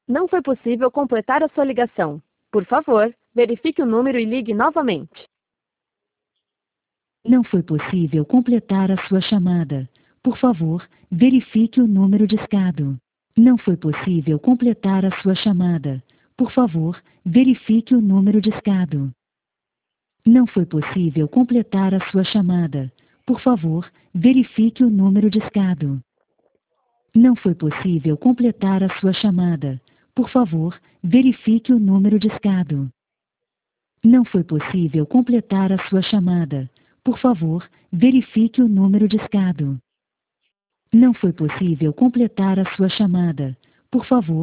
Não foi possível completar a sua ligação. Por favor, verifique o número e ligue novamente. Não foi possível completar a sua chamada. Por favor, verifique o número discado. Não foi possível completar a sua chamada. Por favor, verifique o número discado. Não foi possível completar a sua chamada. Por favor, verifique o número discado. Não foi possível completar a sua chamada. Por favor, verifique o número discado. Não foi possível completar a sua chamada. Por favor, verifique o número discado. Não foi possível completar a sua chamada. Por favor,